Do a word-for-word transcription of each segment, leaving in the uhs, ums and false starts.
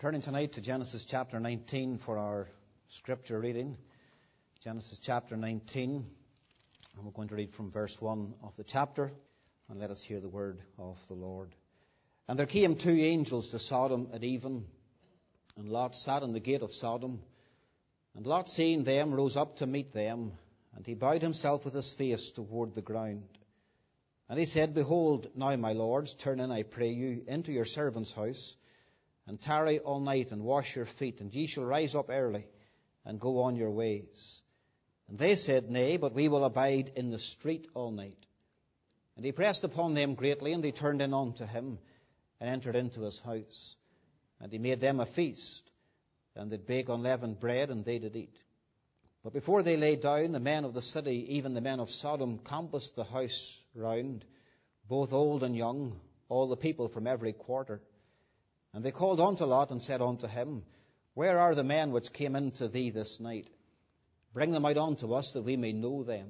turning tonight to Genesis chapter nineteen for our scripture reading. Genesis chapter nineteen, and we're going to read from verse one of the chapter, and let us hear the word of the Lord. And there came two angels to Sodom at even, and Lot sat in the gate of Sodom. And Lot, seeing them, rose up to meet them, and he bowed himself with his face toward the ground. And he said, Behold, now, my lords, turn in, I pray you, into your servant's house, and tarry all night, and wash your feet, and ye shall rise up early, and go on your ways. And they said, Nay, but we will abide in the street all night. And he pressed upon them greatly, and they turned in unto him, and entered into his house. And he made them a feast, and did bake unleavened bread, and they did eat. But before they lay down, the men of the city, even the men of Sodom, compassed the house round, both old and young, all the people from every quarter. And they called unto Lot, and said unto him, Where are the men which came into thee this night? Bring them out unto us, that we may know them.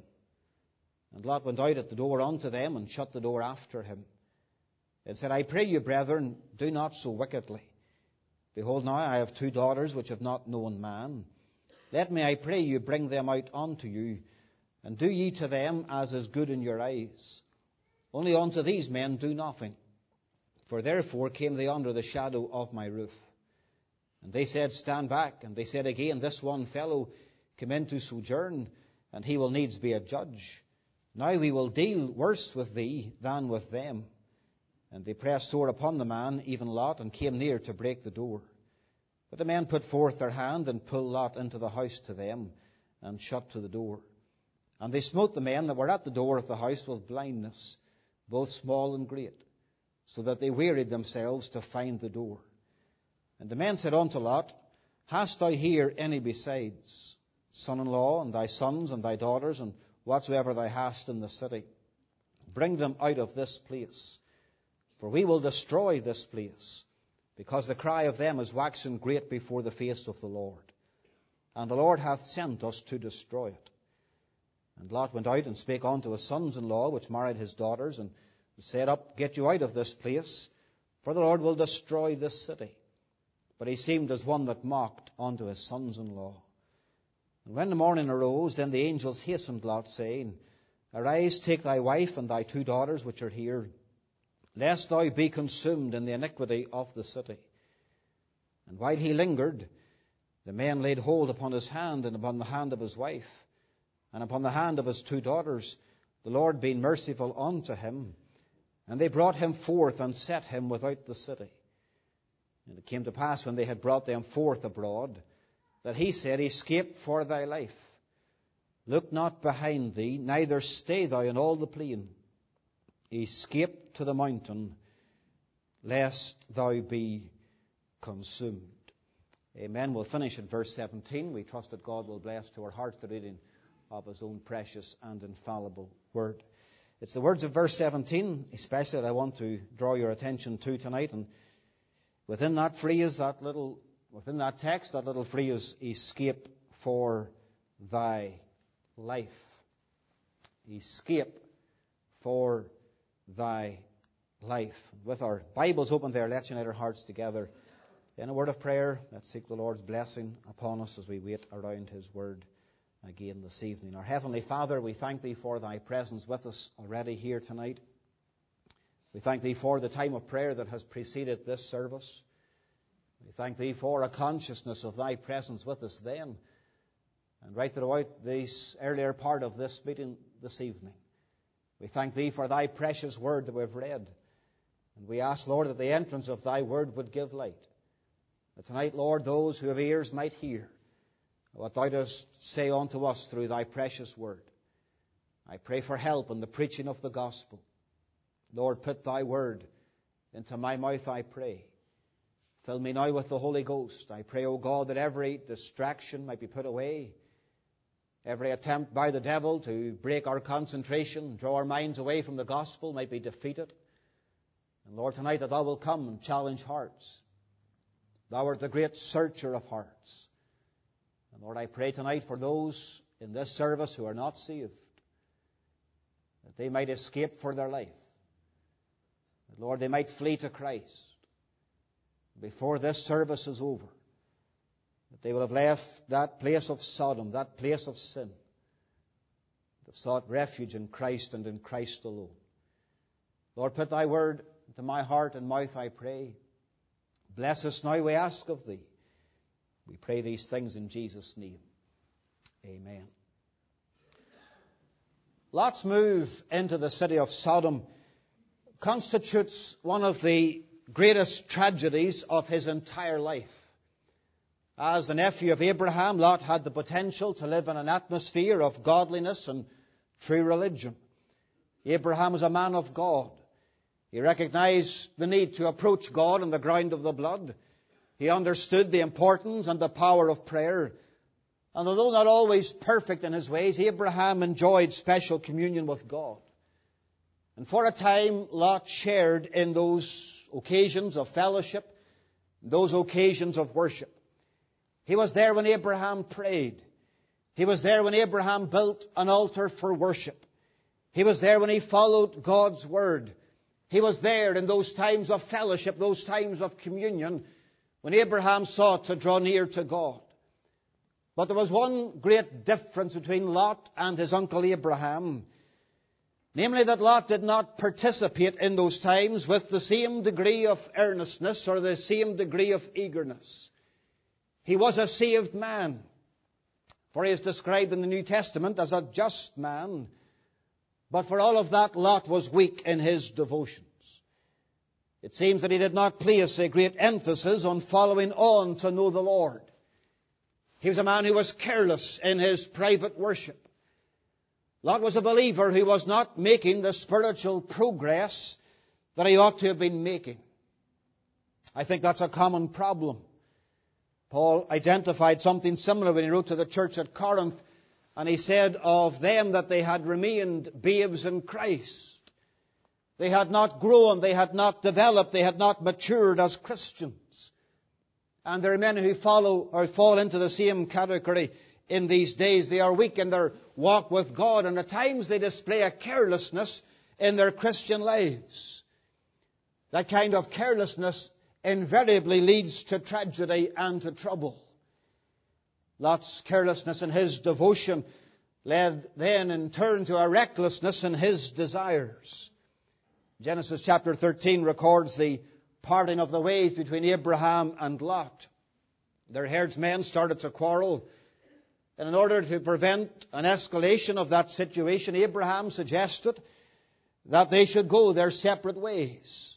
And Lot went out at the door unto them, and shut the door after him, and said, I pray you, brethren, do not so wickedly. Behold, now I have two daughters which have not known man. Let me, I pray you, bring them out unto you, and do ye to them as is good in your eyes. Only unto these men do nothing. For therefore came they under the shadow of my roof. And they said, Stand back. And they said again, This one fellow came in to sojourn, and he will needs be a judge. Now we will deal worse with thee than with them. And they pressed sore upon the man, even Lot, and came near to break the door. But the men put forth their hand, and pulled Lot into the house to them, and shut to the door. And they smote the men that were at the door of the house with blindness, both small and great, so that they wearied themselves to find the door. And the men said unto Lot, Hast thou here any besides, son-in-law, and thy sons, and thy daughters, and whatsoever thou hast in the city? Bring them out of this place, for we will destroy this place, because the cry of them is waxen great before the face of the Lord. And the Lord hath sent us to destroy it. And Lot went out and spake unto his sons-in-law, which married his daughters, and said, Up, get you out of this place, for the Lord will destroy this city. But he seemed as one that mocked unto his sons-in-law. And when the morning arose, then the angels hastened Lot, saying, Arise, take thy wife and thy two daughters which are here, lest thou be consumed in the iniquity of the city. And while he lingered, the men laid hold upon his hand, and upon the hand of his wife, and upon the hand of his two daughters, the Lord being merciful unto him. And they brought him forth, and set him without the city. And it came to pass, when they had brought them forth abroad, that he said, Escape for thy life. Look not behind thee, neither stay thou in all the plain. Escape to the mountain, lest thou be consumed. Amen. We'll finish at verse seventeen. We trust that God will bless to our hearts the reading of his own precious and infallible word. It's the words of verse seventeen, especially, that I want to draw your attention to tonight. And within that phrase, that little, within that text, that little phrase, escape for thy life. Escape for thy life. With our Bibles open there, let's unite our hearts together in a word of prayer. Let's seek the Lord's blessing upon us as we wait around his word again this evening. Our Heavenly Father, we thank thee for thy presence with us already here tonight. We thank thee for the time of prayer that has preceded this service. We thank thee for a consciousness of thy presence with us then, and right throughout this earlier part of this meeting this evening. We thank thee for thy precious word that we've read. And we ask, Lord, that the entrance of thy word would give light. That tonight, Lord, those who have ears might hear what thou dost say unto us through thy precious word. I pray for help in the preaching of the gospel. Lord, put thy word into my mouth, I pray. Fill me now with the Holy Ghost. I pray, O God, that every distraction might be put away. Every attempt by the devil to break our concentration, draw our minds away from the gospel, might be defeated. And Lord, tonight that thou wilt come and challenge hearts. Thou art the great searcher of hearts. And Lord, I pray tonight for those in this service who are not saved, that they might escape for their life. That, Lord, they might flee to Christ. before this service is over, that they will have left that place of Sodom, that place of sin, have sought refuge in Christ and in Christ alone. Lord, put thy word into my heart and mouth, I pray. Bless us now, we ask of thee. We pray these things in Jesus' name. Amen. Lot's move into the city of Sodom constitutes one of the greatest tragedies of his entire life. As the nephew of Abraham, Lot had the potential to live in an atmosphere of godliness and true religion. Abraham was a man of God. He recognized the need to approach God on the ground of the blood. He understood the importance and the power of prayer. And although not always perfect in his ways, Abraham enjoyed special communion with God. And for a time, Lot shared in those occasions of fellowship, those occasions of worship. He was there when Abraham prayed. He was there when Abraham built an altar for worship. He was there when he followed God's word. He was there in those times of fellowship, those times of communion, when Abraham sought to draw near to God. But there was one great difference between Lot and his uncle Abraham. Namely, that Lot did not participate in those times with the same degree of earnestness or the same degree of eagerness. He was a saved man, for he is described in the New Testament as a just man. But for all of that, Lot was weak in his devotions. It seems that he did not place a great emphasis on following on to know the Lord. He was a man who was careless in his private worship. Lot was a believer who was not making the spiritual progress that he ought to have been making. I think that's a common problem. Paul identified something similar when he wrote to the church at Corinth, and he said of them that they had remained babes in Christ. They had not grown, they had not developed, they had not matured as Christians. And there are many who follow or fall into the same category in these days. They are weak in their walk with God, and at times they display a carelessness in their Christian lives. That kind of carelessness invariably leads to tragedy and to trouble. Lot's carelessness in his devotion led then in turn to a recklessness in his desires. Genesis chapter thirteen records the parting of the ways between Abraham and Lot. Their herdsmen started to quarrel. And in order to prevent an escalation of that situation, Abraham suggested that they should go their separate ways.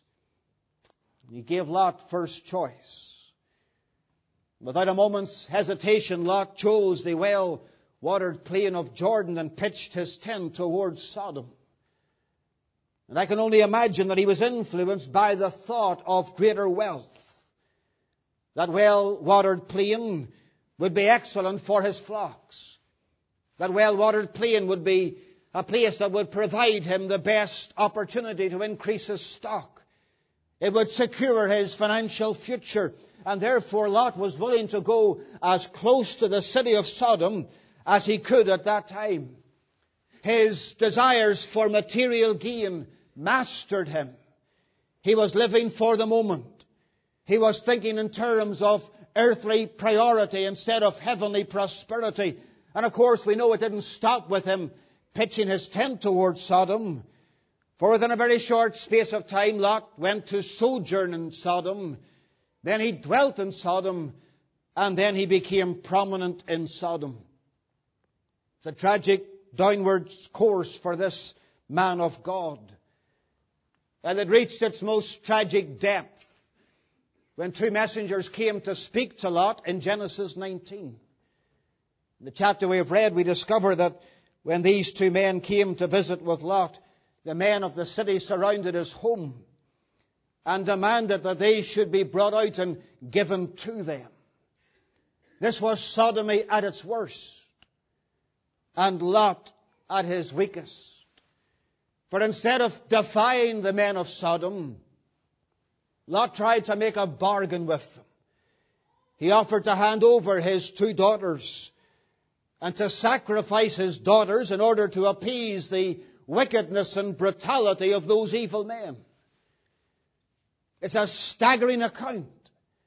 He gave Lot first choice. Without a moment's hesitation, Lot chose the well-watered plain of Jordan and pitched his tent towards Sodom. And I can only imagine that he was influenced by the thought of greater wealth. That well-watered plain would be excellent for his flocks. That well-watered plain would be a place that would provide him the best opportunity to increase his stock. It would secure his financial future. And therefore Lot was willing to go as close to the city of Sodom as he could at that time. His desires for material gain mastered him. He was living for the moment. He was thinking in terms of earthly priority instead of heavenly prosperity. And of course we know it didn't stop with him pitching his tent towards Sodom. For within a very short space of time, Lot went to sojourn in Sodom. Then he dwelt in Sodom, and then he became prominent in Sodom. It's a tragic downward course for this man of God. And it reached its most tragic depth when two messengers came to speak to Lot in Genesis nineteen. In the chapter we have read, we discover that when these two men came to visit with Lot, the men of the city surrounded his home and demanded that they should be brought out and given to them. This was sodomy at its worst, and Lot at his weakest. For instead of defying the men of Sodom, Lot tried to make a bargain with them. He offered to hand over his two daughters and to sacrifice his daughters in order to appease the wickedness and brutality of those evil men. It's a staggering account.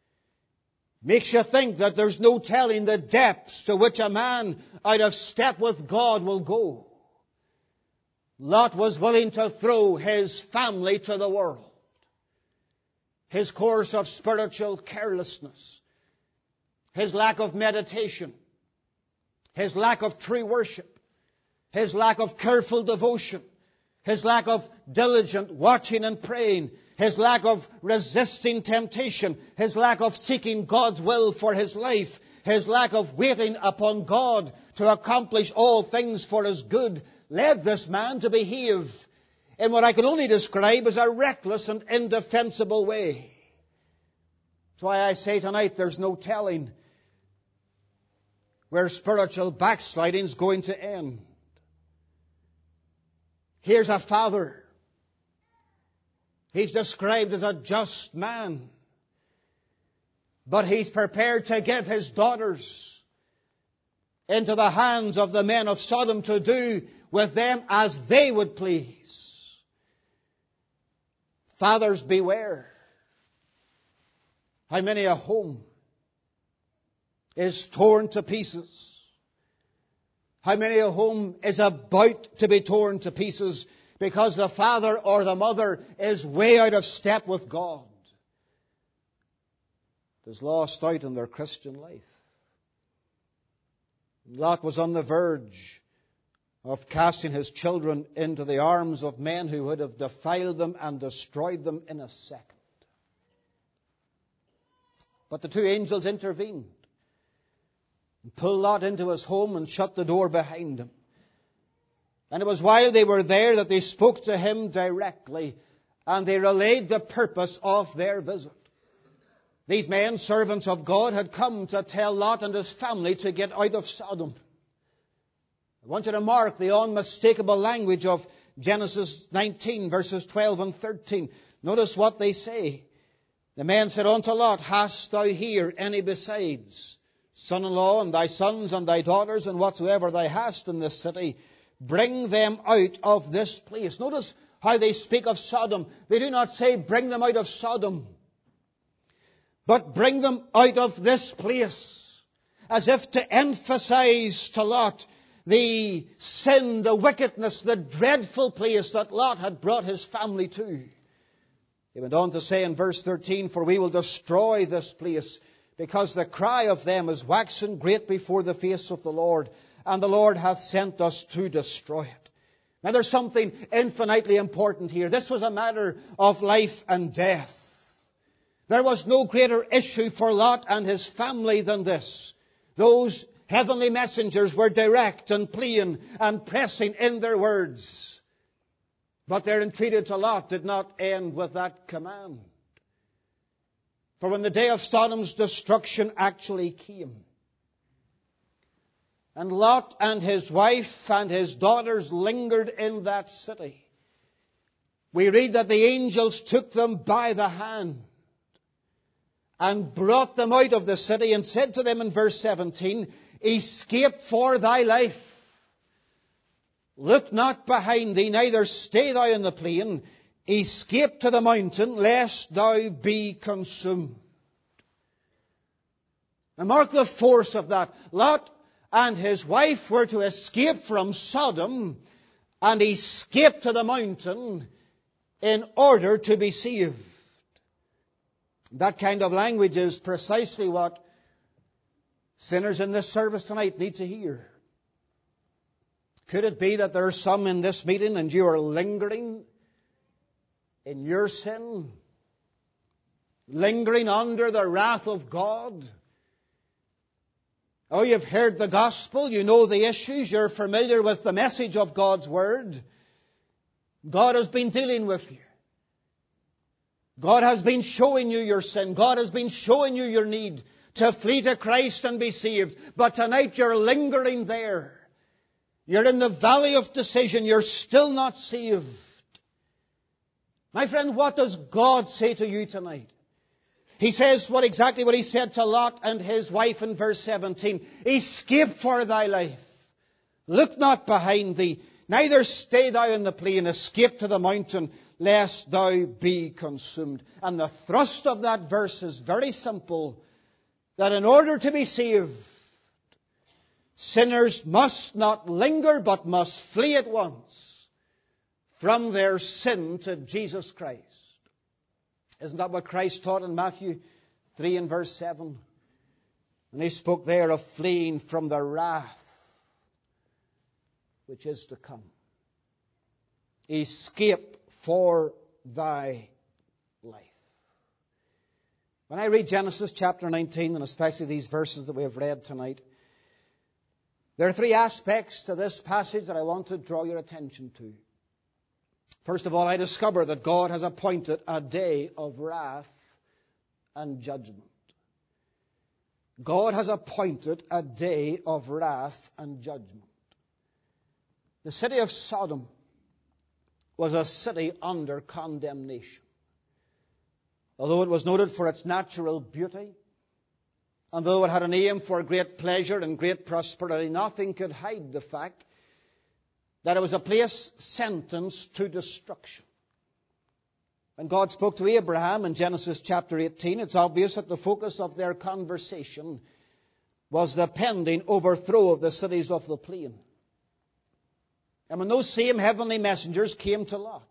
makes you think that there's no telling the depths to which a man out of step with God will go. Lot was willing to throw his family to the world. His course of spiritual carelessness, his lack of meditation, his lack of true worship, his lack of careful devotion, his lack of diligent watching and praying, his lack of resisting temptation, his lack of seeking God's will for his life, his lack of waiting upon God to accomplish all things for his good, led this man to behave in what I can only describe as a reckless and indefensible way. That's why I say tonight there's no telling where spiritual backsliding is going to end. Here's a father. He's described as a just man. But he's prepared to give his daughters into the hands of the men of Sodom to do with them as they would please. Fathers, beware. How many a home is torn to pieces? How many a home is about to be torn to pieces because the father or the mother is way out of step with God, is lost out in their Christian life. Lot was on the verge of casting his children into the arms of men who would have defiled them and destroyed them in a second. But the two angels intervened and pulled Lot into his home and shut the door behind him. And it was while they were there that they spoke to him directly, and they relayed the purpose of their visit. These men, servants of God, had come to tell Lot and his family to get out of Sodom. I want you to mark the unmistakable language of Genesis nineteen, verses twelve and thirteen. Notice what they say. The men said unto Lot, Hast thou here any besides son-in-law, and thy sons, and thy daughters, and whatsoever thou hast in this city? Bring them out of this place. Notice how they speak of Sodom. They do not say, bring them out of Sodom, but bring them out of this place, as if to emphasize to Lot the sin, the wickedness, the dreadful place that Lot had brought his family to. He went on to say in verse thirteen, For we will destroy this place, because the cry of them is waxen great before the face of the Lord, and the Lord hath sent us to destroy it. Now there's something infinitely important here. This was a matter of life and death. There was no greater issue for Lot and his family than this. Those heavenly messengers were direct and plain and pressing in their words. But their entreaty to Lot did not end with that command. For when the day of Sodom's destruction actually came, and Lot and his wife and his daughters lingered in that city, we read that the angels took them by the hand and brought them out of the city and said to them in verse seventeen, Escape for thy life. Look not behind thee, neither stay thou in the plain. Escape to the mountain, lest thou be consumed. Now mark the force of that. Lot and his wife were to escape from Sodom and escape to the mountain in order to be saved. That kind of language is precisely what sinners in this service tonight need to hear. Could it be that there are some in this meeting and you are lingering in your sin? Lingering under the wrath of God? Oh, you've heard the gospel, you know the issues, you're familiar with the message of God's word. God has been dealing with you. God has been showing you your sin. God has been showing you your need to flee to Christ and be saved. But tonight you're lingering there. You're in the valley of decision. You're still not saved. My friend, what does God say to you tonight? He says what exactly what he said to Lot and his wife in verse seventeen. Escape for thy life. Look not behind thee. Neither stay thou in the plain. Escape to the mountain, lest thou be consumed. And the thrust of that verse is very simple. that in order to be saved, sinners must not linger but must flee at once from their sin to Jesus Christ. Isn't that what Christ taught in Matthew three and verse seven? And he spoke there of fleeing from the wrath which is to come. Escape for thy life. When I read Genesis chapter nineteen, and especially these verses that we have read tonight, there are three aspects to this passage that I want to draw your attention to. First of all, I discover that God has appointed a day of wrath and judgment. God has appointed a day of wrath and judgment. The city of Sodom was a city under condemnation. Although it was noted for its natural beauty, and though it had an aim for great pleasure and great prosperity, nothing could hide the fact that it was a place sentenced to destruction. When God spoke to Abraham in Genesis chapter eighteen, it's obvious that the focus of their conversation was the pending overthrow of the cities of the plain. And when those same heavenly messengers came to Lot,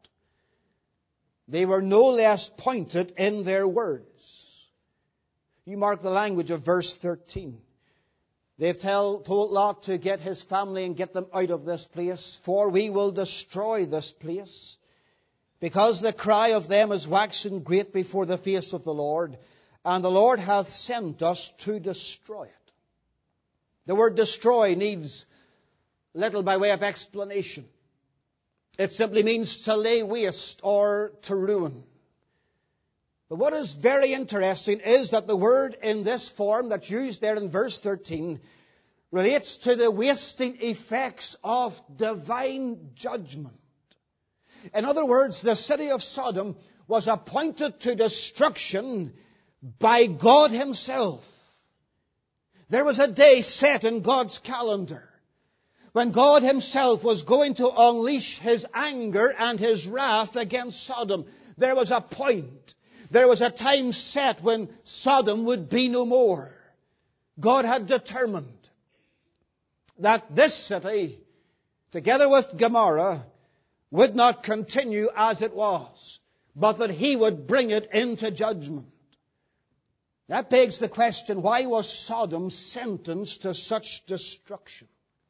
they were no less pointed in their words. You mark the language of verse thirteen. They've tell, told Lot to get his family and get them out of this place, for we will destroy this place, because the cry of them is waxen great before the face of the Lord, and the Lord hath sent us to destroy it. The word destroy needs little by way of explanation. It simply means to lay waste or to ruin. But what is very interesting is that the word in this form that's used there in verse thirteen relates to the wasting effects of divine judgment. In other words, the city of Sodom was appointed to destruction by God Himself. There was a day set in God's calendar when God Himself was going to unleash His anger and His wrath against Sodom. There was a point. There was a time set when Sodom would be no more. God had determined that this city, together with Gomorrah, would not continue as it was, but that He would bring it into judgment. That begs the question, why was Sodom sentenced to such destruction?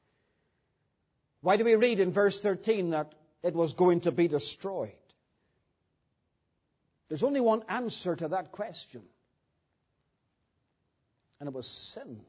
Why do we read in verse thirteen that it was going to be destroyed? There's only one answer to that question. And it was sin.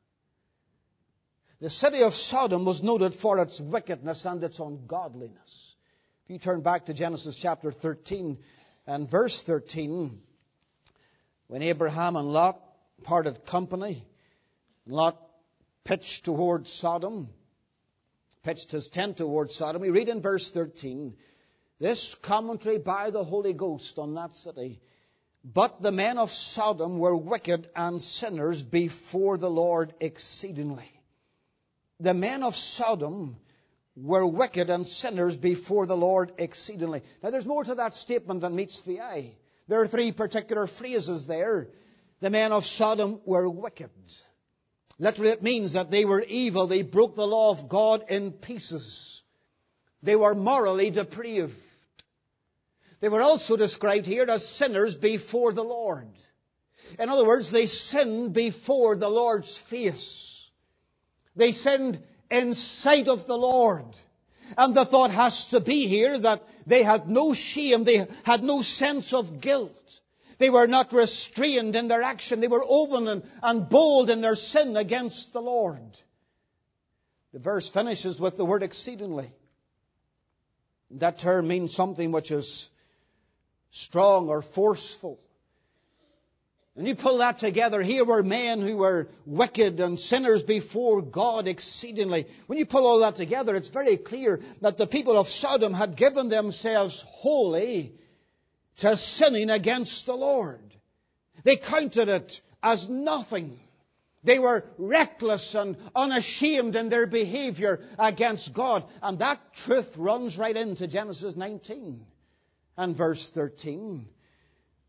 The city of Sodom was noted for its wickedness and its ungodliness. If you turn back to Genesis chapter thirteen and verse thirteen, when Abraham and Lot parted company, Lot pitched towards Sodom, pitched his tent towards Sodom. We read in verse thirteen, this commentary by the Holy Ghost on that city. But the men of Sodom were wicked and sinners before the Lord exceedingly. The men of Sodom were wicked and sinners before the Lord exceedingly. Now there's more to that statement than meets the eye. There are three particular phrases there. The men of Sodom were wicked. Literally it means that they were evil. They broke the law of God in pieces. They were morally depraved. They were also described here as sinners before the Lord. In other words, they sinned before the Lord's face. They sinned in sight of the Lord. And the thought has to be here that they had no shame. They had no sense of guilt. They were not restrained in their action. They were open and, and bold in their sin against the Lord. The verse finishes with the word exceedingly. That term means something which is strong or forceful. And you pull that together, here were men who were wicked and sinners before God exceedingly. When you pull all that together, it's very clear that the people of Sodom had given themselves wholly to sinning against the Lord. They counted it as nothing. They were reckless and unashamed in their behavior against God. And that truth runs right into Genesis nineteen and verse thirteen.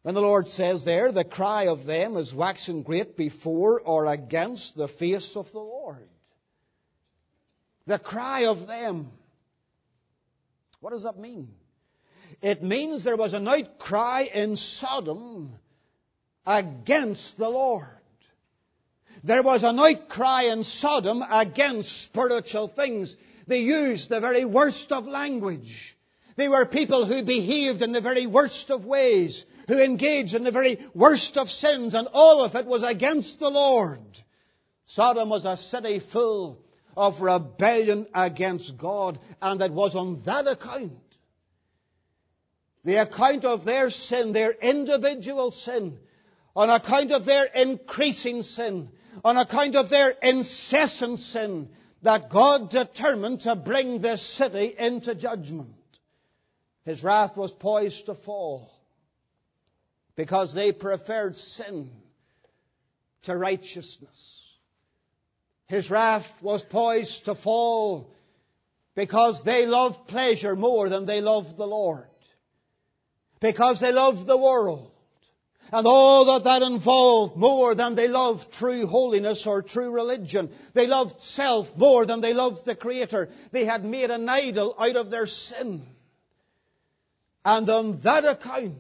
When the Lord says there, the cry of them is waxen great before or against the face of the Lord. The cry of them. What does that mean? It means there was an outcry in Sodom against the Lord. There was an outcry in Sodom against spiritual things. They used the very worst of language. They were people who behaved in the very worst of ways, who engaged in the very worst of sins, and all of it was against the Lord. Sodom was a city full of rebellion against God, and it was on that account, the account of their sin, their individual sin, on account of their increasing sin, on account of their incessant sin, that God determined to bring this city into judgment. His wrath was poised to fall because they preferred sin to righteousness. His wrath was poised to fall because they loved pleasure more than they loved the Lord. Because they loved the world and all that that involved more than they loved true holiness or true religion. They loved self more than they loved the Creator. They had made an idol out of their sin. And on that account,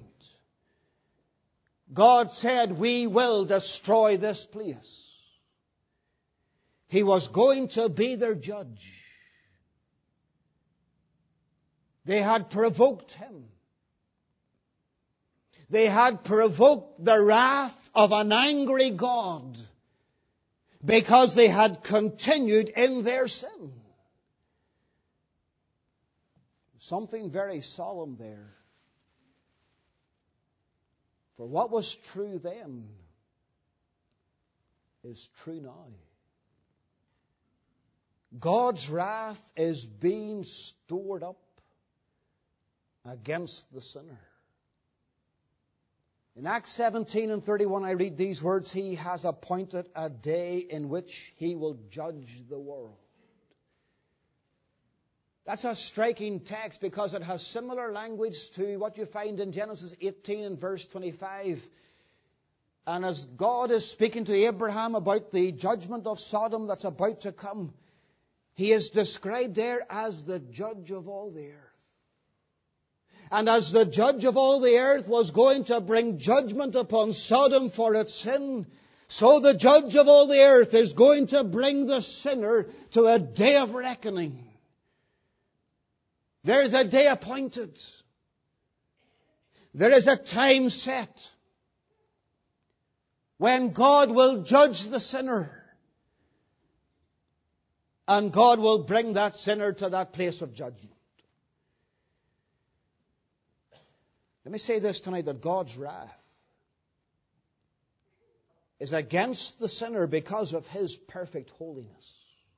God said, we will destroy this place. He was going to be their judge. They had provoked Him. They had provoked the wrath of an angry God because they had continued in their sin. Something very solemn there. For what was true then is true now. God's wrath is being stored up against the sinner. In Acts seventeen and thirty-one, I read these words, He has appointed a day in which He will judge the world. That's a striking text because it has similar language to what you find in Genesis eighteen and verse twenty-five. And as God is speaking to Abraham about the judgment of Sodom that's about to come, He is described there as the judge of all the earth. And as the judge of all the earth was going to bring judgment upon Sodom for its sin, so the judge of all the earth is going to bring the sinner to a day of reckoning. There is a day appointed. There is a time set when God will judge the sinner. And God will bring that sinner to that place of judgment. Let me say this tonight, that God's wrath is against the sinner because of His perfect holiness.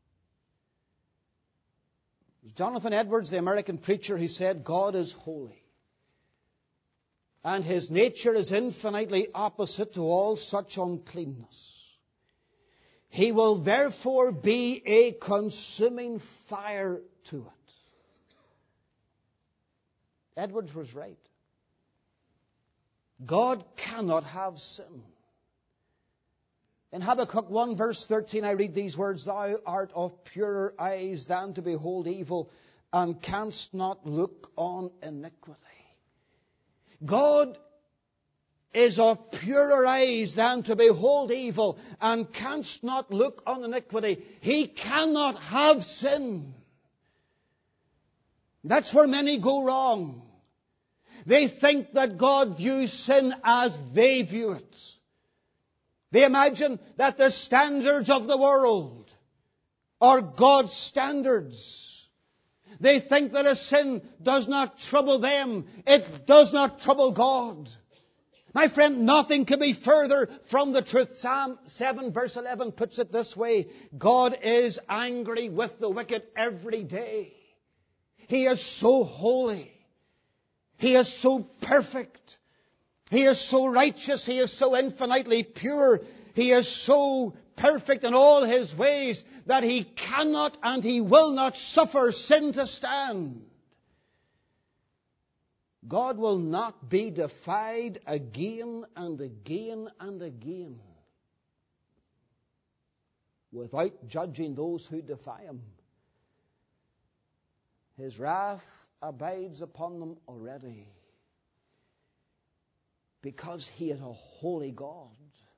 Jonathan Edwards, the American preacher, he said, God is holy. And His nature is infinitely opposite to all such uncleanness. He will therefore be a consuming fire to it. Edwards was right. God cannot have sin. In Habakkuk one verse thirteen I read these words, Thou art of purer eyes than to behold evil, and canst not look on iniquity. God is of purer eyes than to behold evil, and canst not look on iniquity. He cannot have sin. That's where many go wrong. They think that God views sin as they view it. They imagine that the standards of the world are God's standards. They think that a sin does not trouble them. It does not trouble God. My friend, nothing can be further from the truth. Psalm seven verse eleven puts it this way. God is angry with the wicked every day. He is so holy. He is so perfect. He is so righteous. He is so infinitely pure. He is so perfect in all His ways that He cannot and He will not suffer sin to stand. God will not be defied again and again and again without judging those who defy him. His wrath abides upon them already because he is a holy God.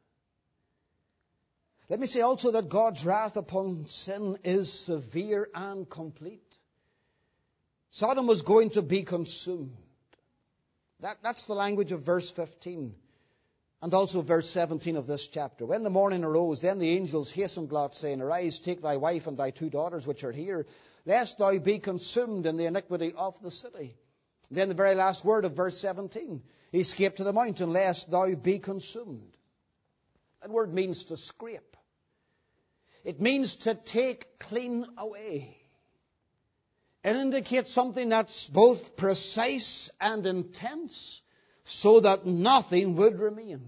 Let me say also that God's wrath upon sin is severe and complete. Sodom was going to be consumed. That, that's the language of verse fifteen and also verse seventeen of this chapter. When the morning arose, then the angels hastened Lot, saying, Arise, take thy wife and thy two daughters which are here, lest thou be consumed in the iniquity of the city. Then the very last word of verse seventeen, escape to the mountain, lest thou be consumed. That word means to scrape. It means to take clean away. It indicates something that's both precise and intense, so that nothing would remain.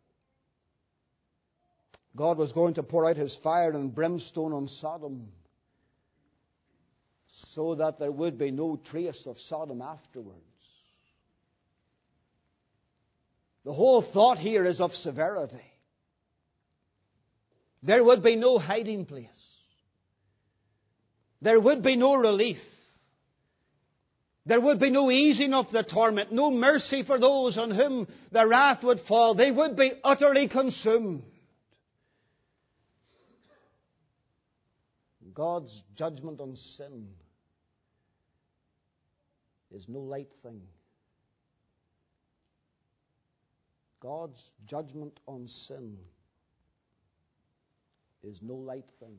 God was going to pour out his fire and brimstone on Sodom, so that there would be no trace of Sodom afterwards. The whole thought here is of severity. There would be no hiding place. There would be no relief. There would be no easing of the torment, no mercy for those on whom the wrath would fall. They would be utterly consumed. God's judgment on sin is no light thing. God's judgment on sin is no light thing.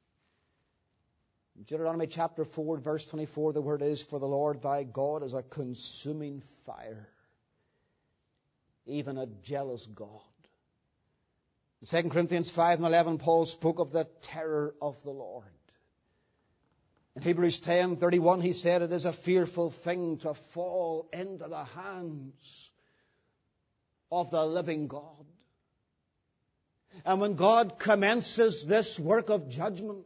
In Deuteronomy chapter four, verse twenty-four, the word is, For the Lord thy God is a consuming fire, even a jealous God. In Second Corinthians five and eleven, Paul spoke of the terror of the Lord. In Hebrews ten thirty-one, he said, It is a fearful thing to fall into the hands of the living God. And when God commences this work of judgment,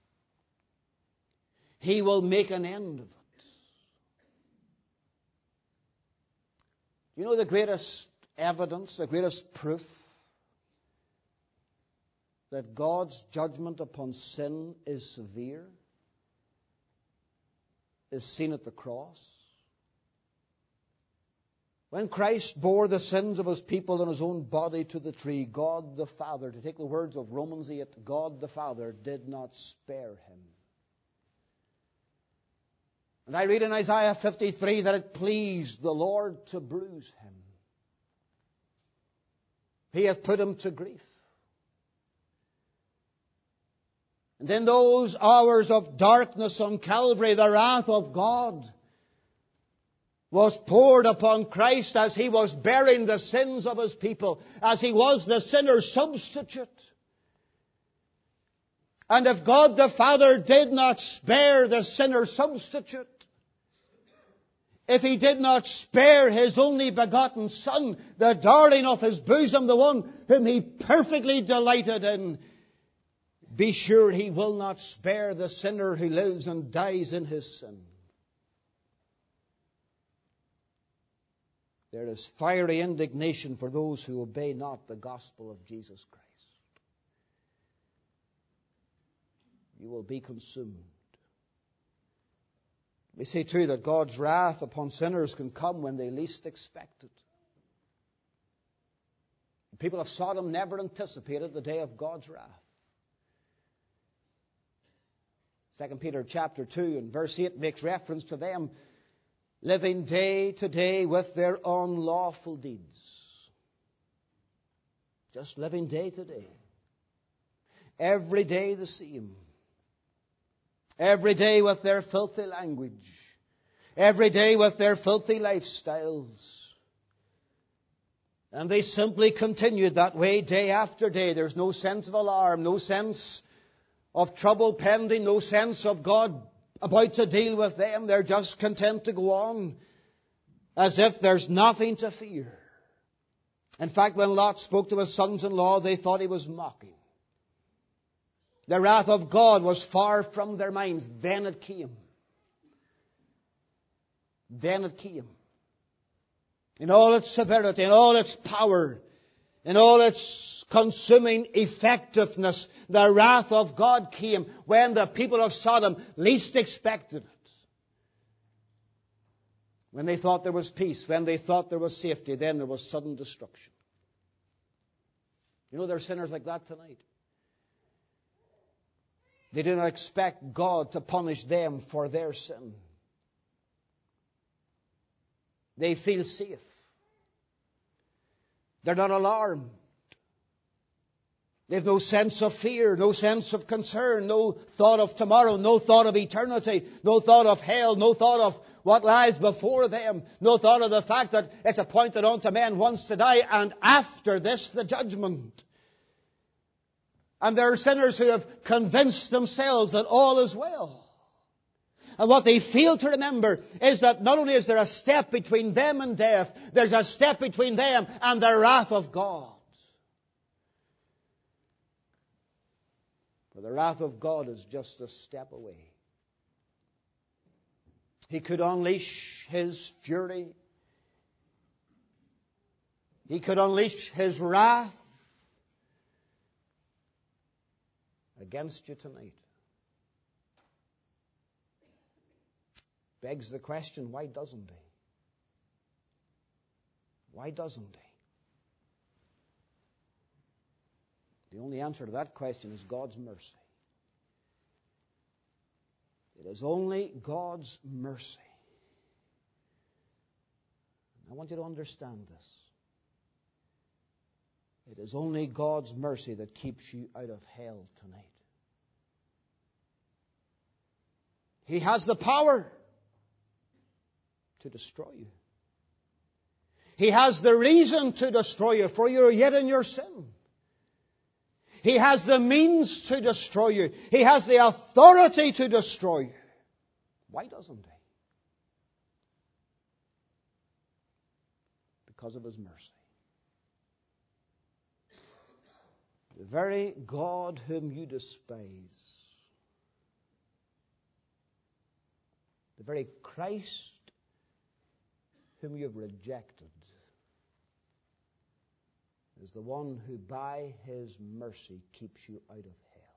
he will make an end of it. You know the greatest evidence, the greatest proof that God's judgment upon sin is severe is seen at the cross. When Christ bore the sins of his people in his own body to the tree, God the Father, to take the words of Romans eight, God the Father did not spare him. And I read in Isaiah fifty-three that it pleased the Lord to bruise him. He hath put him to grief. And in those hours of darkness on Calvary, the wrath of God was poured upon Christ as he was bearing the sins of his people, as he was the sinner's substitute. And if God the Father did not spare the sinner's substitute, if he did not spare his only begotten Son, the darling of his bosom, the one whom he perfectly delighted in, be sure he will not spare the sinner who lives and dies in his sin. There is fiery indignation for those who obey not the gospel of Jesus Christ. You will be consumed. We say too that God's wrath upon sinners can come when they least expect it. The people of Sodom never anticipated the day of God's wrath. Second Peter chapter two and verse eight makes reference to them living day to day with their unlawful deeds. Just living day to day. Every day the same. Every day with their filthy language. Every day with their filthy lifestyles. And they simply continued that way day after day. There's no sense of alarm, no sense of trouble pending, no sense of God about to deal with them. They're just content to go on as if there's nothing to fear. In fact, when Lot spoke to his sons-in-law, they thought he was mocking. The wrath of God was far from their minds. Then it came. Then it came. in all its severity, in all its power, in all its consuming effectiveness, the wrath of God came when the people of Sodom least expected it. When they thought there was peace, when they thought there was safety, then there was sudden destruction. You know, there are sinners like that tonight. They do not expect God to punish them for their sin. They feel safe. They're not alarmed. They have no sense of fear, no sense of concern, no thought of tomorrow, no thought of eternity, no thought of hell, no thought of what lies before them, no thought of the fact that it's appointed unto men once to die, and after this the judgment. And there are sinners who have convinced themselves that all is well. And what they fail to remember is that not only is there a step between them and death, there's a step between them and the wrath of God. For the wrath of God is just a step away. He could unleash His fury. He could unleash His wrath against you tonight. Begs the question, why doesn't He? Why doesn't He? The only answer to that question is God's mercy. It is only God's mercy. I want you to understand this. It is only God's mercy that keeps you out of hell tonight. He has the power to destroy you. He has the reason to destroy you, for you are yet in your sin. He has the means to destroy you. He has the authority to destroy you. Why doesn't He? Because of His mercy. The very God whom you despise, the very Christ whom you have rejected, is the one who by His mercy keeps you out of hell.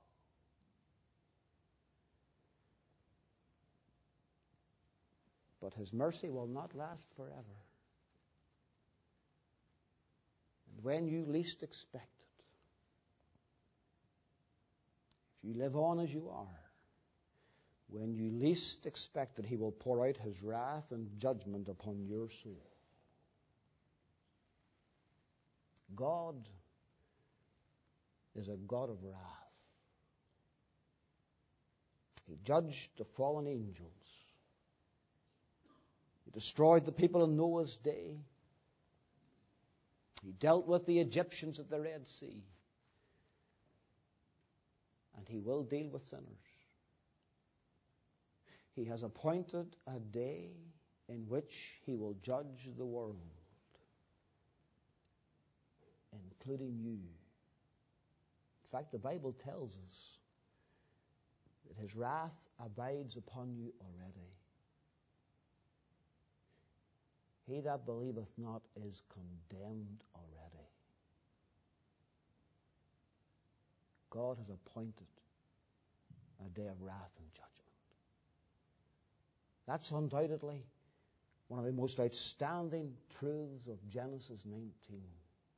But His mercy will not last forever. And when you least expect it, if you live on as you are, when you least expect it, He will pour out His wrath and judgment upon your soul. God is a God of wrath. He judged the fallen angels. He destroyed the people in Noah's day. He dealt with the Egyptians at the Red Sea. And He will deal with sinners. He has appointed a day in which He will judge the world, including you. In fact, the Bible tells us that His wrath abides upon you already. He that believeth not is condemned already. God has appointed a day of wrath and judgment. That's undoubtedly one of the most outstanding truths of Genesis nineteen.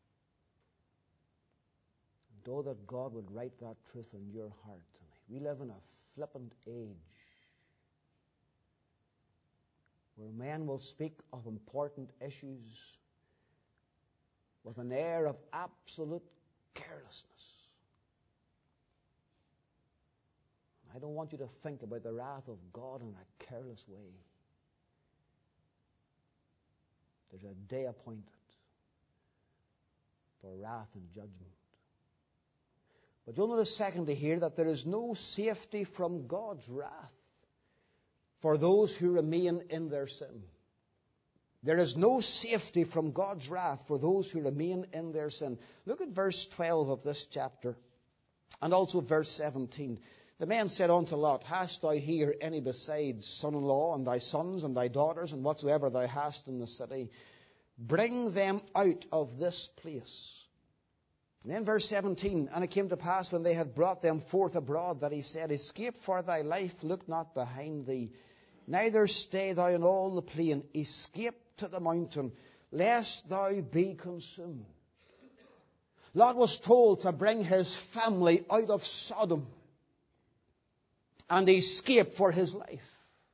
And oh, that God would write that truth in your heart tonight. We live in a flippant age where men will speak of important issues with an air of absolute carelessness. I don't want you to think about the wrath of God in a careless way. There's a day appointed for wrath and judgment. But you'll notice secondly here that there is no safety from God's wrath for those who remain in their sin. There is no safety from God's wrath for those who remain in their sin. Look at verse twelve of this chapter and also verse seventeen. The man said unto Lot, Hast thou here any besides son-in-law, and thy sons, and thy daughters, and whatsoever thou hast in the city? bring them out of this place. And then verse seventeen, and it came to pass when they had brought them forth abroad that he said, escape for thy life, look not behind thee, neither stay thou in all the plain, escape to the mountain, lest thou be consumed. Lot was told to bring his family out of Sodom and escape for his life.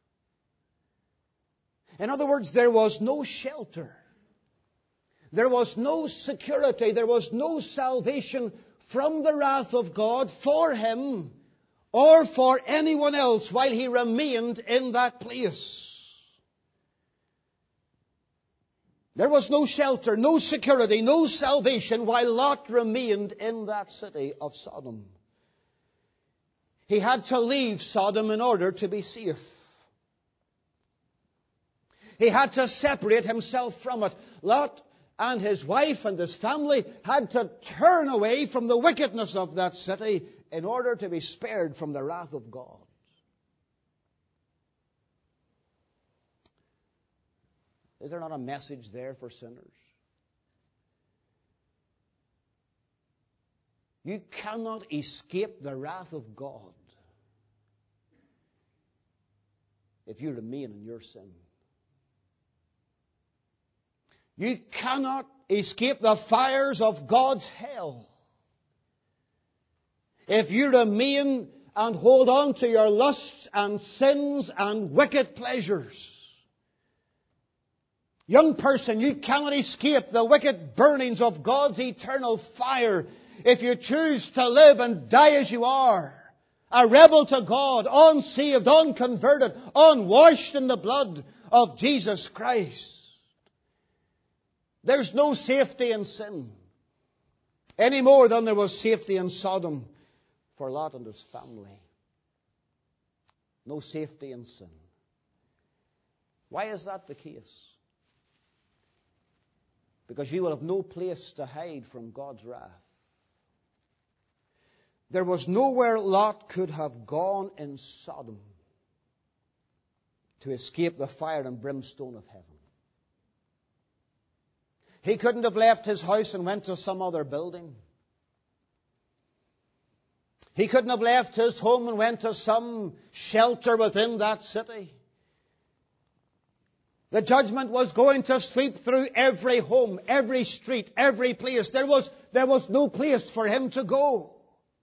In other words, there was no shelter. There was no security. There was no salvation from the wrath of God for him or for anyone else while he remained in that place. There was no shelter, no security, no salvation while Lot remained in that city of Sodom. He had to leave Sodom in order to be safe. He had to separate himself from it. Lot and his wife and his family had to turn away from the wickedness of that city in order to be spared from the wrath of God. Is there not a message there for sinners? You cannot escape the wrath of God if you remain in your sin. You cannot escape the fires of God's hell if you remain and hold on to your lusts and sins and wicked pleasures. Young person, you cannot escape the wicked burnings of God's eternal fire if you choose to live and die as you are, a rebel to God, unsaved, unconverted, unwashed in the blood of Jesus Christ. There's no safety in sin, any more than there was safety in Sodom for Lot and his family. No safety in sin. Why is that the case? Because you will have no place to hide from God's wrath. There was nowhere Lot could have gone in Sodom to escape the fire and brimstone of heaven. He couldn't have left his house and went to some other building. He couldn't have left his home and went to some shelter within that city. The judgment was going to sweep through every home, every street, every place. There was, there was no place for him to go.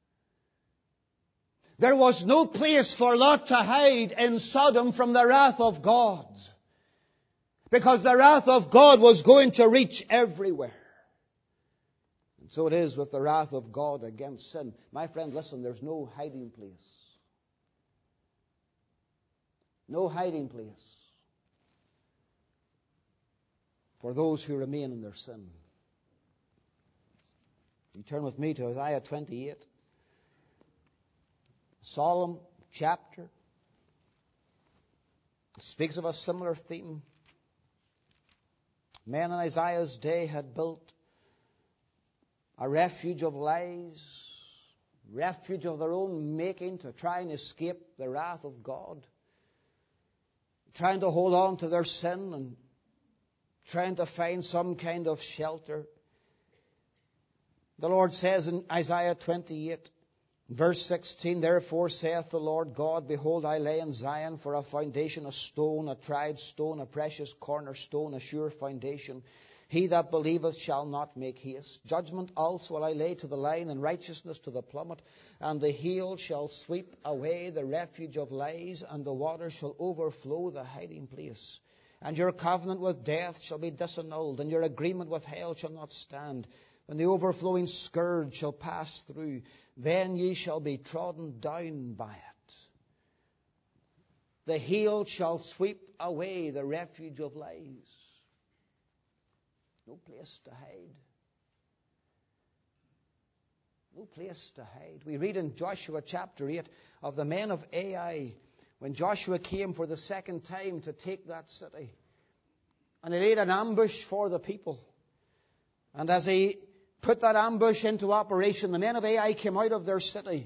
There was no place for Lot to hide in Sodom from the wrath of God. Because the wrath of God was going to reach everywhere. And so it is with the wrath of God against sin. My friend, listen, there's no hiding place. No hiding place for those who remain in their sin. You turn with me to Isaiah twenty-eight. A solemn chapter. It speaks of a similar theme. Men in Isaiah's day had built a refuge of lies, refuge of their own making to try and escape the wrath of God, trying to hold on to their sin and trying to find some kind of shelter. The Lord says in Isaiah twenty-eight, verse sixteen, therefore saith the Lord God, behold, I lay in Zion for a foundation, a stone, a tried stone, a precious cornerstone, a sure foundation. He that believeth shall not make haste. Judgment also will I lay to the line, and righteousness to the plummet. And the hail shall sweep away the refuge of lies, and the waters shall overflow the hiding place. And your covenant with death shall be disannulled, and your agreement with hell shall not stand. When the overflowing scourge shall pass through, then ye shall be trodden down by it. The hail shall sweep away the refuge of lies. No place to hide. No place to hide. We read in Joshua chapter eight of the men of Ai, when Joshua came for the second time to take that city. And he laid an ambush for the people. And as he put that ambush into operation, the men of Ai came out of their city.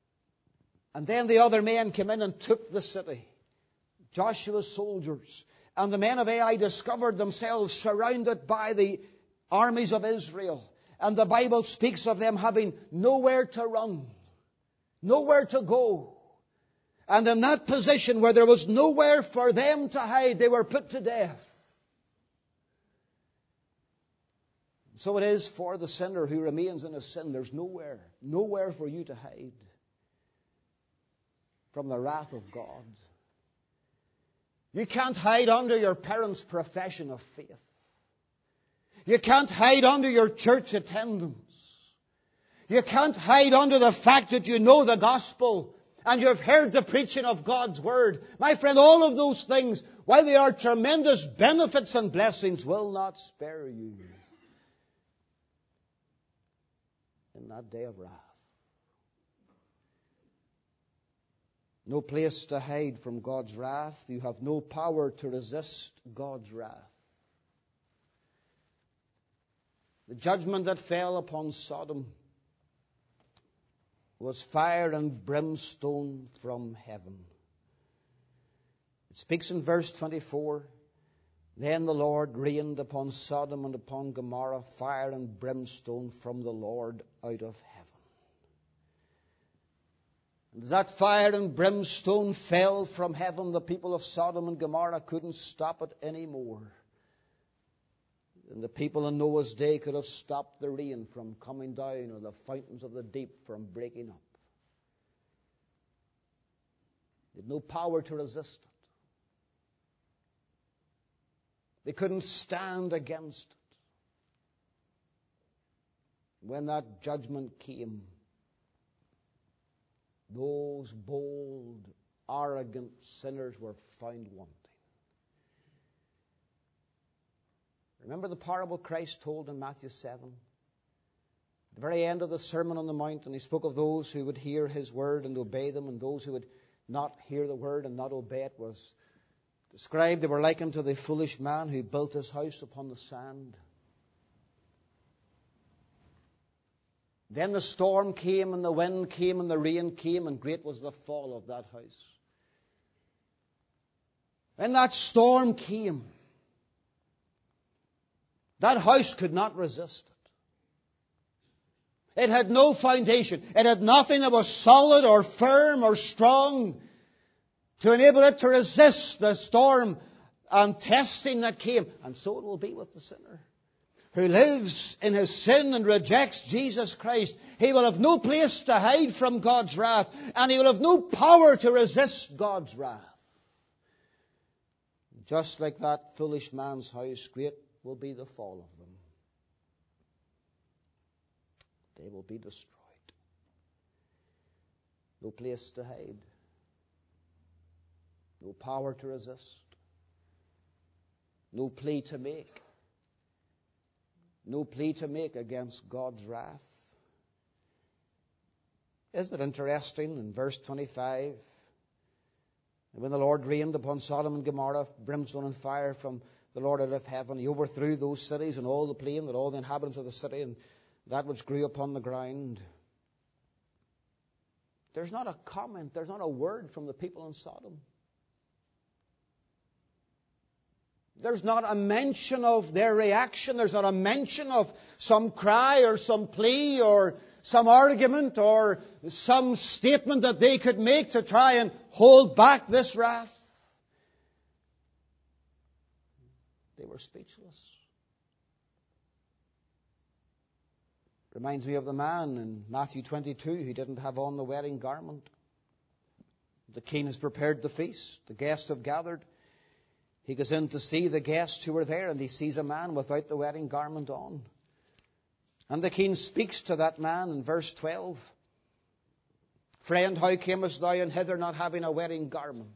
And then the other men came in and took the city. Joshua's soldiers. And the men of Ai discovered themselves surrounded by the armies of Israel. And the Bible speaks of them having nowhere to run, nowhere to go. And in that position where there was nowhere for them to hide, they were put to death. So it is for the sinner who remains in his sin. There's nowhere, nowhere for you to hide from the wrath of God. You can't hide under your parents' profession of faith. You can't hide under your church attendance. You can't hide under the fact that you know the gospel and you've heard the preaching of God's word. My friend, all of those things, while they are tremendous benefits and blessings, will not spare you in that day of wrath. No place to hide from God's wrath. You have no power to resist God's wrath. The judgment that fell upon Sodom was fire and brimstone from heaven. It speaks in verse twenty-four, then the Lord rained upon Sodom and upon Gomorrah fire and brimstone from the Lord out of heaven. And as that fire and brimstone fell from heaven, the people of Sodom and Gomorrah couldn't stop it anymore. And the people in Noah's day could have stopped the rain from coming down or the fountains of the deep from breaking up. They had no power to resist it. They couldn't stand against it. When that judgment came, those bold, arrogant sinners were found wanting. Remember the parable Christ told in Matthew seven? At the very end of the Sermon on the Mount, and he spoke of those who would hear his word and obey them, and those who would not hear the word and not obey it was described. They were likened to the foolish man who built his house upon the sand. Then the storm came, and the wind came, and the rain came, and great was the fall of that house. When that storm came, that house could not resist it. It had no foundation. It had nothing that was solid or firm or strong to enable it to resist the storm and testing that came. And so it will be with the sinner who lives in his sin and rejects Jesus Christ. He will have no place to hide from God's wrath, and he will have no power to resist God's wrath. Just like that foolish man's house, great will be the fall of them. They will be destroyed. No place to hide. No power to resist. No plea to make. No plea to make against God's wrath. Isn't it interesting in verse twenty-five? When the Lord rained upon Sodom and Gomorrah brimstone and fire from the Lord out of heaven, he overthrew those cities and all the plain, that all the inhabitants of the city and that which grew upon the ground. There's not a comment, there's not a word from the people in Sodom. There's not a mention of their reaction. There's not a mention of some cry or some plea or some argument or some statement that they could make to try and hold back this wrath. They were speechless. Reminds me of the man in Matthew twenty-two who didn't have on the wedding garment. The king has prepared the feast. The guests have gathered. He goes in to see the guests who were there, and he sees a man without the wedding garment on. And the king speaks to that man in verse twelve. Friend, how camest thou in hither not having a wedding garment?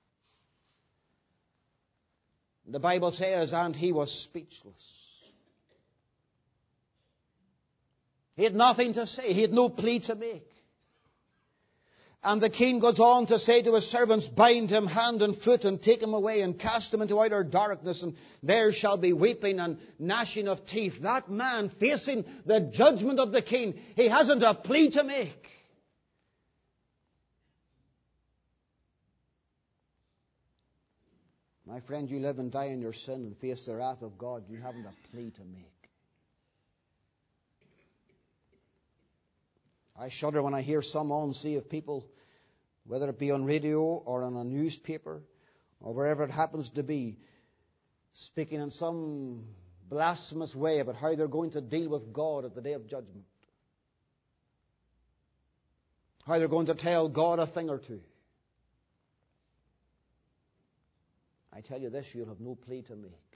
The Bible says, and he was speechless. He had nothing to say. He had no plea to make. And the king goes on to say to his servants, bind him hand and foot and take him away and cast him into outer darkness, and there shall be weeping and gnashing of teeth. That man facing the judgment of the king, he hasn't a plea to make. My friend, you live and die in your sin and face the wrath of God. You haven't a plea to make. I shudder when I hear some unsaved people, whether it be on radio or on a newspaper or wherever it happens to be, speaking in some blasphemous way about how they're going to deal with God at the day of judgment. How they're going to tell God a thing or two. I tell you this, you'll have no plea to make.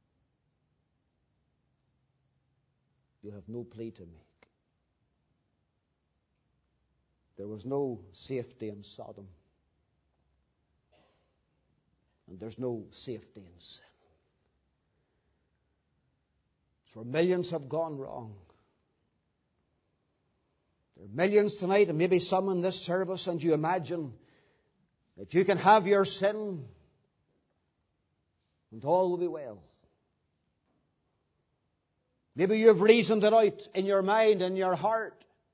You'll have no plea to make. There was no safety in Sodom. And there's no safety in sin. So millions have gone wrong. There are millions tonight, and maybe some in this service, and you imagine that you can have your sin and all will be well. Maybe you've reasoned it out in your mind, in your heart.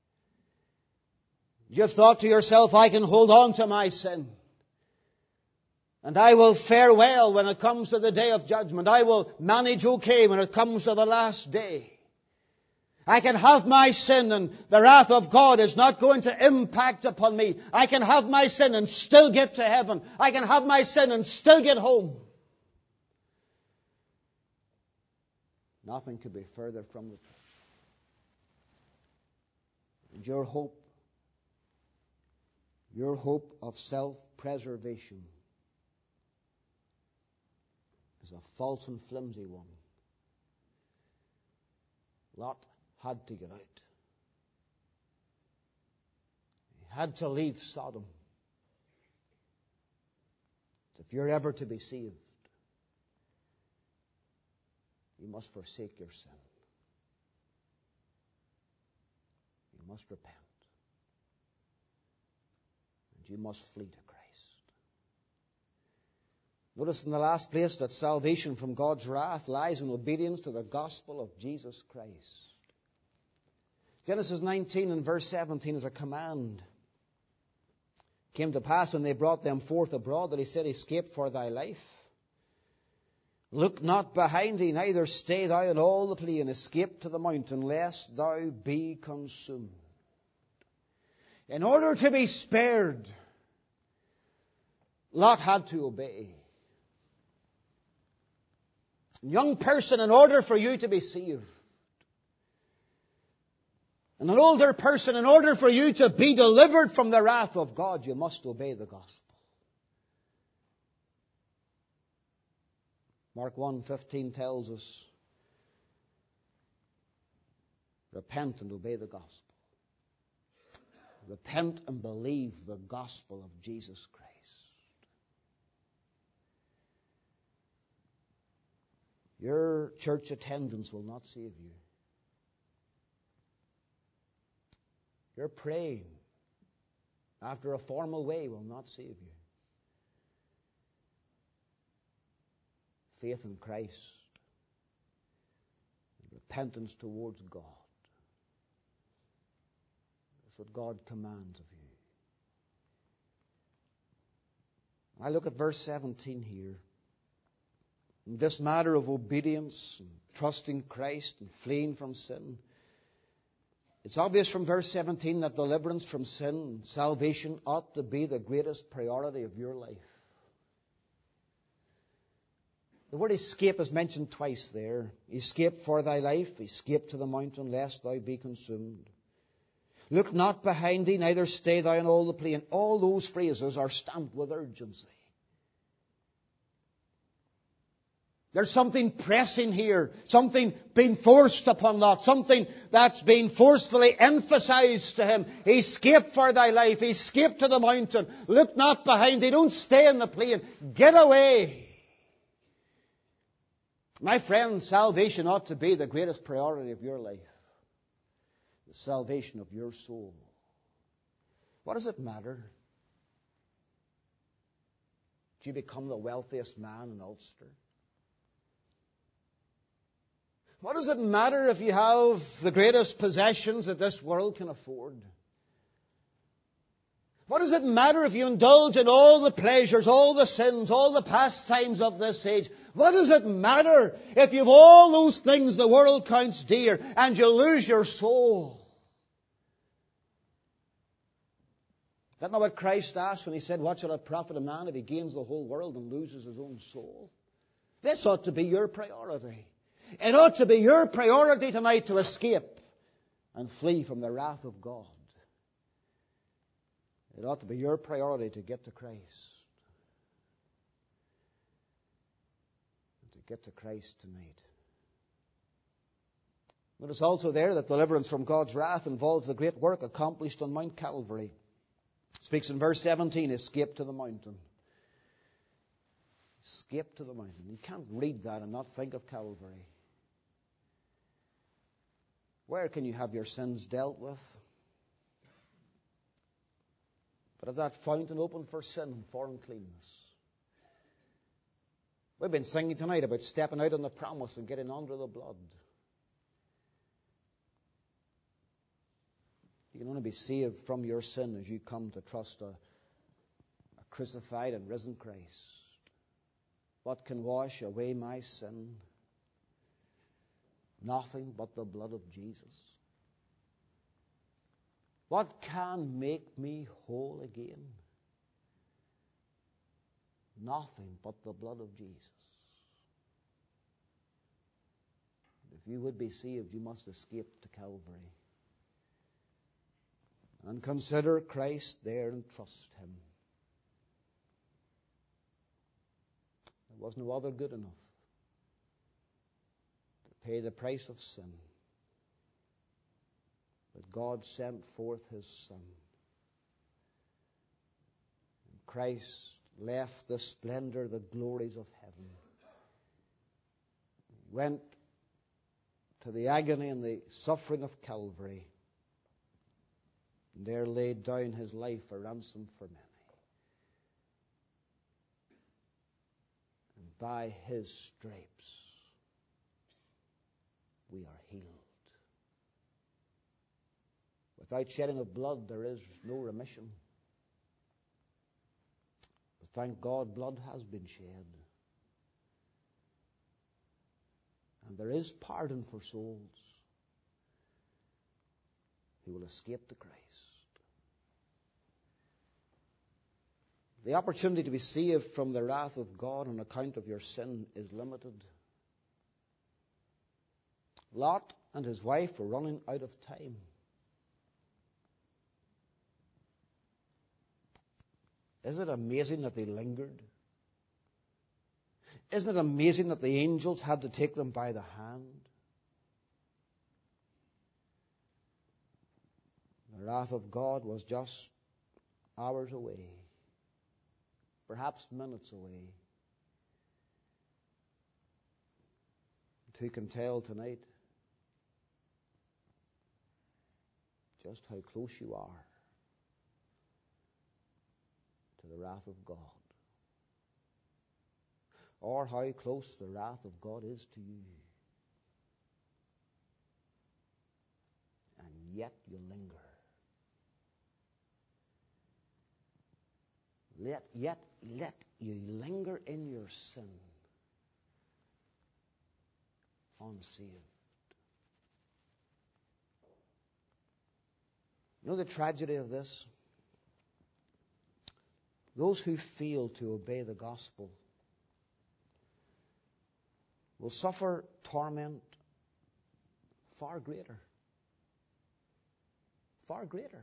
You've thought to yourself, I can hold on to my sin. And I will fare well when it comes to the day of judgment. I will manage okay when it comes to the last day. I can have my sin and the wrath of God is not going to impact upon me. I can have my sin and still get to heaven. I can have my sin and still get home. Nothing could be further from the truth. And your hope, your hope of self-preservation is a false and flimsy one. Lot had to get out. He had to leave Sodom. If you're ever to be saved, you must forsake your sin. You must repent. And you must flee to Christ. Notice in the last place that salvation from God's wrath lies in obedience to the gospel of Jesus Christ. Genesis nineteen and verse seventeen is a command. It came to pass when they brought them forth abroad that he said, escape for thy life. Look not behind thee, neither stay thou in all the plain. Escape to the mountain, lest thou be consumed. In order to be spared, Lot had to obey. Young person, in order for you to be saved, and an older person, in order for you to be delivered from the wrath of God, you must obey the gospel. Mark one fifteen tells us, repent and obey the gospel. Repent and believe the gospel of Jesus Christ. Your church attendance will not save you. Your praying after a formal way will not save you. Faith in Christ and repentance towards God. That's what God commands of you. I look at verse seventeen here. In this matter of obedience and trusting Christ and fleeing from sin, it's obvious from verse seventeen that deliverance from sin and salvation ought to be the greatest priority of your life. The word escape is mentioned twice there. Escape for thy life, escape to the mountain, lest thou be consumed. Look not behind thee, neither stay thou in all the plain. All those phrases are stamped with urgency. There's something pressing here, something being forced upon Lot, something that's being forcefully emphasized to him. Escape for thy life, escape to the mountain. Look not behind thee, don't stay in the plain. Get away. My friend, salvation ought to be the greatest priority of your life. The salvation of your soul. What does it matter? Do you become the wealthiest man in Ulster? What does it matter if you have the greatest possessions that this world can afford? What does it matter if you indulge in all the pleasures, all the sins, all the pastimes of this age? What does it matter if you have all those things the world counts dear and you lose your soul? Is that not what Christ asked when he said, what shall it profit a man if he gains the whole world and loses his own soul? This ought to be your priority. It ought to be your priority tonight to escape and flee from the wrath of God. It ought to be your priority to get to Christ. And to get to Christ tonight. Notice also there that deliverance from God's wrath involves the great work accomplished on Mount Calvary. It speaks in verse seventeen, escape to the mountain. Escape to the mountain. You can't read that and not think of Calvary. Where can you have your sins dealt with? But at that fountain open for sin and for uncleanness. We've been singing tonight about stepping out on the promise and getting under the blood. You can only be saved from your sin as you come to trust a, a crucified and risen Christ. What can wash away my sin? Nothing but the blood of Jesus. What can make me whole again? Nothing but the blood of Jesus. If you would be saved, you must escape to Calvary. And consider Christ there and trust Him. There was no other good enough to pay the price of sin. But God sent forth His Son. And Christ left the splendor, the glories of heaven. He went to the agony and the suffering of Calvary. And there laid down His life a ransom for many. And by His stripes we are healed. Without shedding of blood, there is no remission. But thank God, blood has been shed. And there is pardon for souls who will escape to Christ. The opportunity to be saved from the wrath of God on account of your sin is limited. Lot and his wife were running out of time. Isn't it amazing that they lingered? Isn't it amazing that the angels had to take them by the hand? The wrath of God was just hours away, perhaps minutes away. And who can tell tonight just how close you are to the wrath of God, or how close the wrath of God is to you, and yet you linger. Let, yet let you linger in your sin, unsaved. You know the tragedy of this? Those who fail to obey the gospel will suffer torment far greater, far greater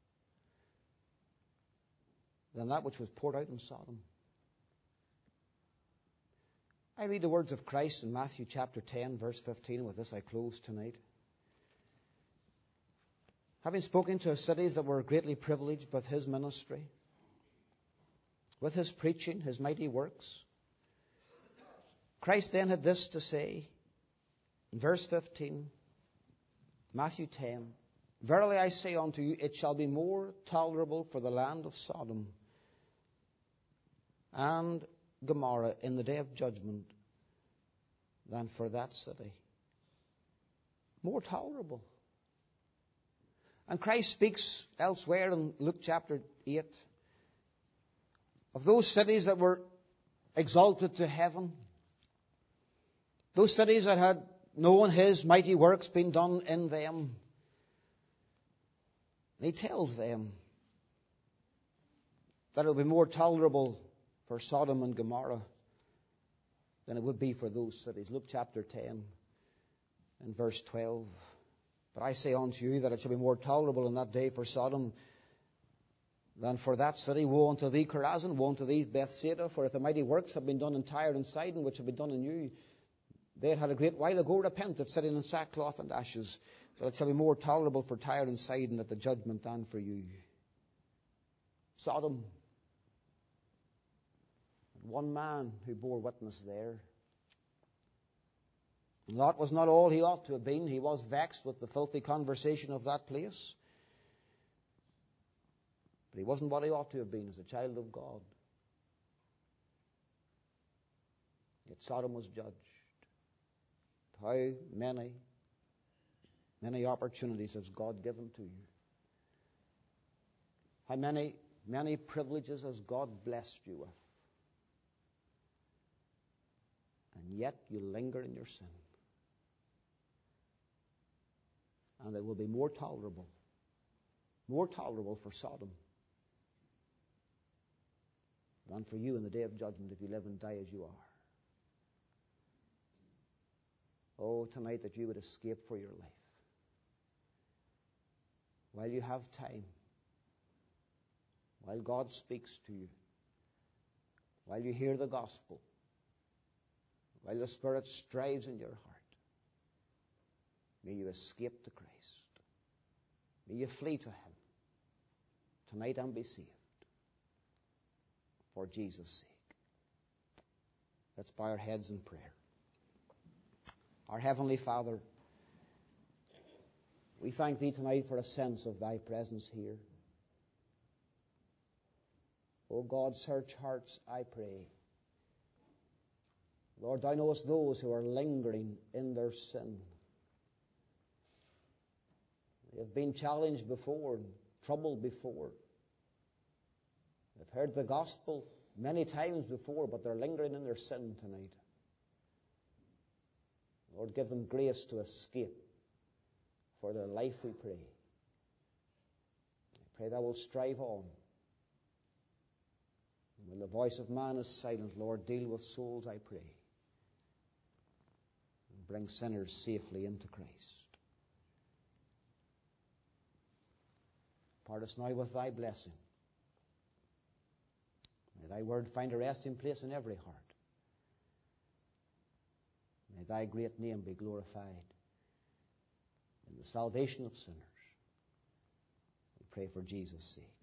than that which was poured out in Sodom. I read the words of Christ in Matthew chapter ten, verse fifteen. With this I close tonight. Having spoken to cities that were greatly privileged with His ministry, with His preaching, His mighty works, Christ then had this to say in verse fifteen, Matthew ten, verily I say unto you, it shall be more tolerable for the land of Sodom and Gomorrah in the day of judgment than for that city. More tolerable. And Christ speaks elsewhere in Luke chapter eight of those cities that were exalted to heaven, those cities that had known His mighty works being done in them. And He tells them that it will be more tolerable for Sodom and Gomorrah than it would be for those cities. Luke chapter ten and verse twelve. But I say unto you that it shall be more tolerable in that day for Sodom than for that city. Woe unto thee, Chorazin! Woe unto thee, Bethsaida! For if the mighty works have been done in Tyre and Sidon, which have been done in you, they had had a great while ago repented, sitting in sackcloth and ashes. But it shall be more tolerable for Tyre and Sidon at the judgment than for you. Sodom. One man who bore witness there. Lot was not all he ought to have been. He was vexed with the filthy conversation of that place. But he wasn't what he ought to have been as a child of God. Yet Sodom was judged. How many, many opportunities has God given to you? How many, many privileges has God blessed you with? And yet you linger in your sin. And it will be more tolerable, more tolerable for Sodom than for you in the day of judgment if you live and die as you are. Oh, tonight that you would escape for your life. While you have time, while God speaks to you, while you hear the gospel, while the Spirit strives in your heart, may you escape to Christ. May you flee to Him tonight and be saved for Jesus' sake. Let's bow our heads in prayer. Our Heavenly Father, we thank Thee tonight for a sense of Thy presence here. O God, search hearts, I pray. Lord, Thou knowest those who are lingering in their sin. They have been challenged before, troubled before. They've heard the gospel many times before, but they're lingering in their sin tonight. Lord, give them grace to escape for their life, we pray. I pray Thou wilt strive on. And when the voice of man is silent, Lord, deal with souls, I pray. And bring sinners safely into Christ. Part us now with Thy blessing. May Thy word find a resting place in every heart. May Thy great name be glorified in the salvation of sinners. We pray for Jesus' sake.